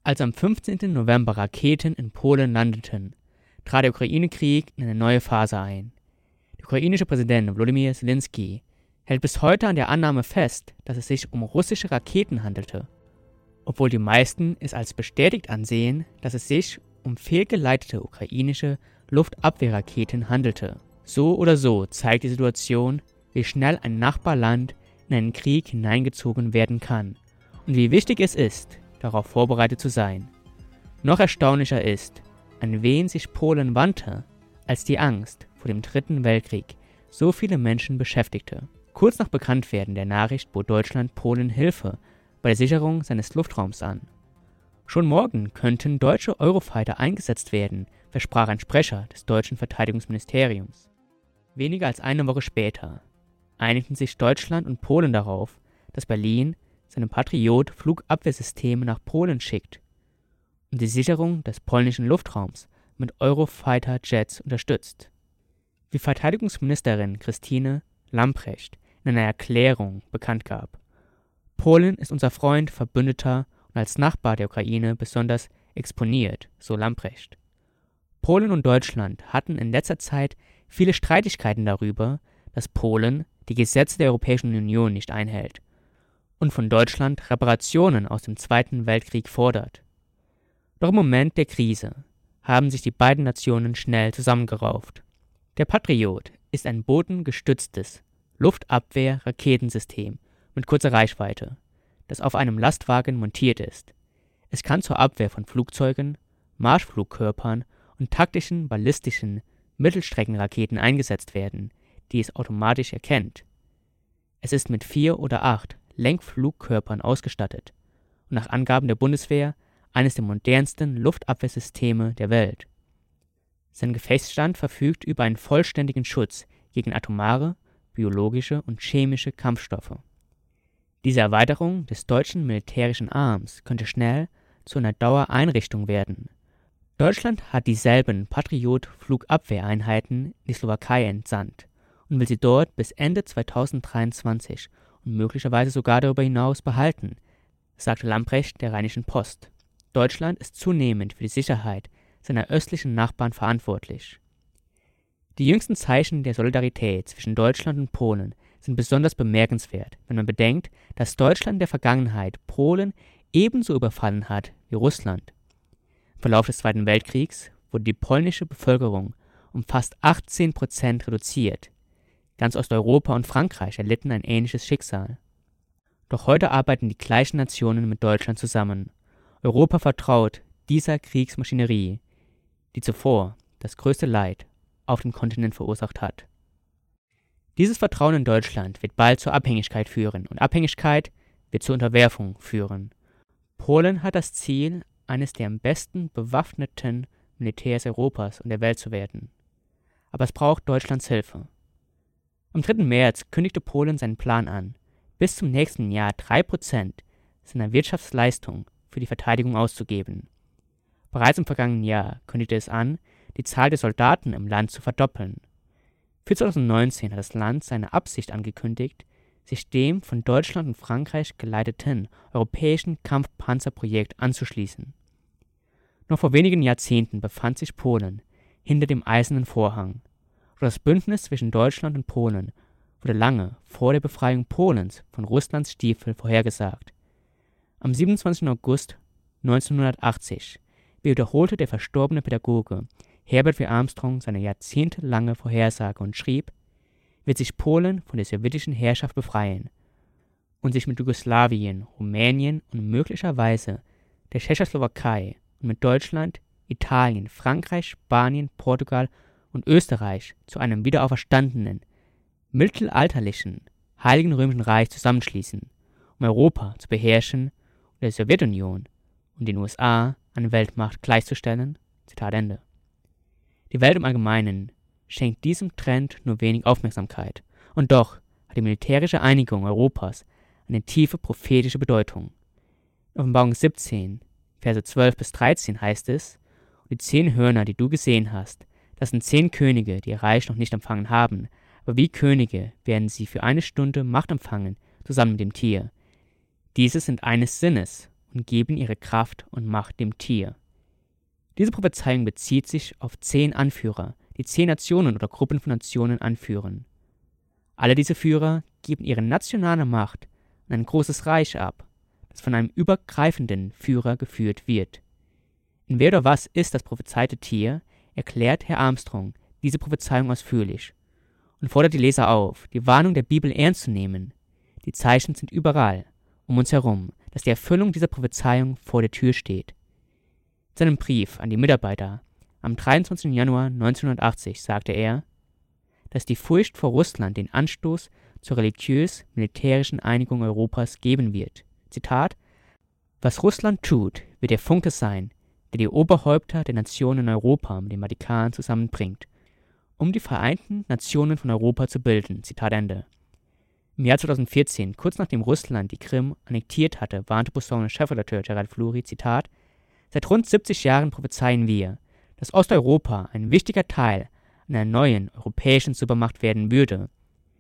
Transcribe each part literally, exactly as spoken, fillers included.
Als am fünfzehnten November Raketen in Polen landeten, trat der Ukraine-Krieg in eine neue Phase ein. Der ukrainische Präsident Volodymyr Zelensky hält bis heute an der Annahme fest, dass es sich um russische Raketen handelte, obwohl die meisten es als bestätigt ansehen, dass es sich um fehlgeleitete ukrainische Luftabwehrraketen handelte. So oder so zeigt die Situation, wie schnell ein Nachbarland in einen Krieg hineingezogen werden kann und wie wichtig es ist, darauf vorbereitet zu sein. Noch erstaunlicher ist, an wen sich Polen wandte, als die Angst vor dem Dritten Weltkrieg so viele Menschen beschäftigte. Kurz nach Bekanntwerden der Nachricht bot Deutschland Polen Hilfe bei der Sicherung seines Luftraums an. Schon morgen könnten deutsche Eurofighter eingesetzt werden, versprach ein Sprecher des deutschen Verteidigungsministeriums. Weniger als eine Woche später einigten sich Deutschland und Polen darauf, dass Berlin seine Patriot-Flugabwehrsysteme nach Polen schickt und die Sicherung des polnischen Luftraums mit Eurofighter-Jets unterstützt. Wie Verteidigungsministerin Christine Lambrecht in einer Erklärung bekannt gab: Polen ist unser Freund, Verbündeter und als Nachbar der Ukraine besonders exponiert, so Lambrecht. Polen und Deutschland hatten in letzter Zeit viele Streitigkeiten darüber, dass Polen die Gesetze der Europäischen Union nicht einhält und von Deutschland Reparationen aus dem Zweiten Weltkrieg fordert. Doch im Moment der Krise haben sich die beiden Nationen schnell zusammengerauft. Der Patriot ist ein bodengestütztes Luftabwehr-Raketensystem mit kurzer Reichweite, das auf einem Lastwagen montiert ist. Es kann zur Abwehr von Flugzeugen, Marschflugkörpern und taktischen ballistischen Mittelstreckenraketen eingesetzt werden, die es automatisch erkennt. Es ist mit vier oder acht Lenkflugkörpern ausgestattet und nach Angaben der Bundeswehr eines der modernsten Luftabwehrsysteme der Welt. Sein Gefechtsstand verfügt über einen vollständigen Schutz gegen atomare, biologische und chemische Kampfstoffe. Diese Erweiterung des deutschen militärischen Arms könnte schnell zu einer Dauereinrichtung werden. Deutschland hat dieselben Patriot-Flugabwehreinheiten in die Slowakei entsandt und will sie dort bis Ende zweitausenddreiundzwanzig und möglicherweise sogar darüber hinaus behalten, sagte Lambrecht der Rheinischen Post. Deutschland ist zunehmend für die Sicherheit seiner östlichen Nachbarn verantwortlich. Die jüngsten Zeichen der Solidarität zwischen Deutschland und Polen sind besonders bemerkenswert, wenn man bedenkt, dass Deutschland in der Vergangenheit Polen ebenso überfallen hat wie Russland. Im Verlauf des Zweiten Weltkriegs wurde die polnische Bevölkerung um fast achtzehn Prozent reduziert. Ganz Osteuropa und Frankreich erlitten ein ähnliches Schicksal. Doch heute arbeiten die gleichen Nationen mit Deutschland zusammen. Europa vertraut dieser Kriegsmaschinerie, die zuvor das größte Leid auf dem Kontinent verursacht hat. Dieses Vertrauen in Deutschland wird bald zur Abhängigkeit führen und Abhängigkeit wird zur Unterwerfung führen. Polen hat das Ziel, eines der am besten bewaffneten Militärs Europas und der Welt zu werden. Aber es braucht Deutschlands Hilfe. Am dritten März kündigte Polen seinen Plan an, bis zum nächsten Jahr drei Prozent seiner Wirtschaftsleistung für die Verteidigung auszugeben. Bereits im vergangenen Jahr kündigte es an, die Zahl der Soldaten im Land zu verdoppeln. Für zweitausendneunzehn hat das Land seine Absicht angekündigt, sich dem von Deutschland und Frankreich geleiteten europäischen Kampfpanzerprojekt anzuschließen. Noch vor wenigen Jahrzehnten befand sich Polen hinter dem Eisernen Vorhang. Doch das Bündnis zwischen Deutschland und Polen wurde lange vor der Befreiung Polens von Russlands Stiefel vorhergesagt. Am siebenundzwanzigsten August neunzehnhundertachtzig wiederholte der verstorbene Pädagoge Herbert W. Armstrong seine jahrzehntelange Vorhersage und schrieb: Wird sich Polen von der sowjetischen Herrschaft befreien und sich mit Jugoslawien, Rumänien und möglicherweise der Tschechoslowakei und mit Deutschland, Italien, Frankreich, Spanien, Portugal und Österreich zu einem wiederauferstandenen, mittelalterlichen, Heiligen Römischen Reich zusammenschließen, um Europa zu beherrschen und der Sowjetunion und den U S A an Weltmacht gleichzustellen. Zitat Ende. Die Welt im Allgemeinen schenkt diesem Trend nur wenig Aufmerksamkeit. Und doch hat die militärische Einigung Europas eine tiefe prophetische Bedeutung. In Offenbarung siebzehn, Verse zwölf bis dreizehn heißt es: Und die zehn Hörner, die du gesehen hast, das sind zehn Könige, die ihr Reich noch nicht empfangen haben, aber wie Könige werden sie für eine Stunde Macht empfangen, zusammen mit dem Tier. Diese sind eines Sinnes, und und geben ihre Kraft und Macht dem Tier. Diese Prophezeiung bezieht sich auf zehn Anführer, die zehn Nationen oder Gruppen von Nationen anführen. Alle diese Führer geben ihre nationale Macht an ein großes Reich ab, das von einem übergreifenden Führer geführt wird. In Wer oder was ist das prophezeite Tier, erklärt Herr Armstrong diese Prophezeiung ausführlich und fordert die Leser auf, die Warnung der Bibel ernst zu nehmen. Die Zeichen sind überall, um uns herum, dass die Erfüllung dieser Prophezeiung vor der Tür steht. In seinem Brief an die Mitarbeiter am dreiundzwanzigsten Januar neunzehnhundertachtzig sagte er, dass die Furcht vor Russland den Anstoß zur religiös-militärischen Einigung Europas geben wird. Zitat: Was Russland tut, wird der Funke sein, der die Oberhäupter der Nationen in Europa mit dem Vatikan zusammenbringt, um die Vereinten Nationen von Europa zu bilden. Zitat Ende. Im Jahr zweitausendvierzehn, kurz nachdem Russland die Krim annektiert hatte, warnte Posaune-Chefredakteur Gerald Fluri, Zitat: Seit rund siebzig Jahren prophezeien wir, dass Osteuropa ein wichtiger Teil einer neuen europäischen Supermacht werden würde.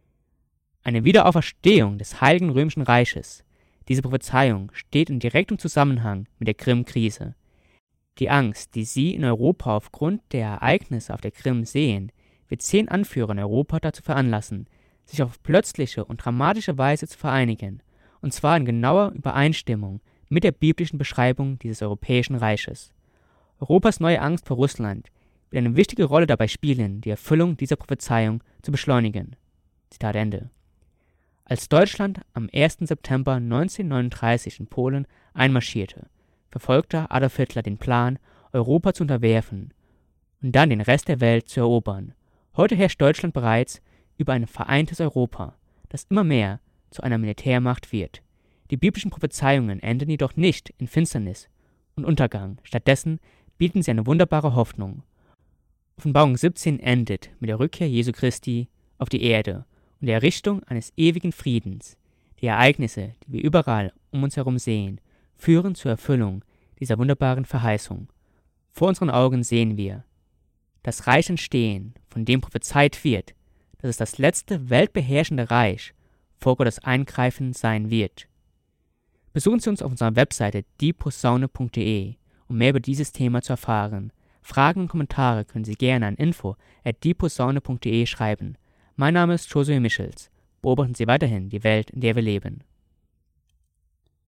Eine Wiederauferstehung des Heiligen Römischen Reiches. Diese Prophezeiung steht in direktem Zusammenhang mit der Krim-Krise. Die Angst, die Sie in Europa aufgrund der Ereignisse auf der Krim sehen, wird zehn Anführer in Europa dazu veranlassen, sich auf plötzliche und dramatische Weise zu vereinigen, und zwar in genauer Übereinstimmung mit der biblischen Beschreibung dieses europäischen Reiches. Europas neue Angst vor Russland wird eine wichtige Rolle dabei spielen, die Erfüllung dieser Prophezeiung zu beschleunigen. Zitat Ende. Als Deutschland am ersten September neunzehnhundertneununddreißig in Polen einmarschierte, verfolgte Adolf Hitler den Plan, Europa zu unterwerfen und dann den Rest der Welt zu erobern. Heute herrscht Deutschland bereits über ein vereintes Europa, das immer mehr zu einer Militärmacht wird. Die biblischen Prophezeiungen enden jedoch nicht in Finsternis und Untergang. Stattdessen bieten sie eine wunderbare Hoffnung. Offenbarung siebzehn endet mit der Rückkehr Jesu Christi auf die Erde und der Errichtung eines ewigen Friedens. Die Ereignisse, die wir überall um uns herum sehen, führen zur Erfüllung dieser wunderbaren Verheißung. Vor unseren Augen sehen wir das Reich entstehen, von dem prophezeit wird, dass es das letzte weltbeherrschende Reich vor Gottes Eingreifen sein wird. Besuchen Sie uns auf unserer Webseite die posaune punkt de, um mehr über dieses Thema zu erfahren. Fragen und Kommentare können Sie gerne an info at die posaune punkt de schreiben. Mein Name ist Josué Michels. Beobachten Sie weiterhin die Welt, in der wir leben.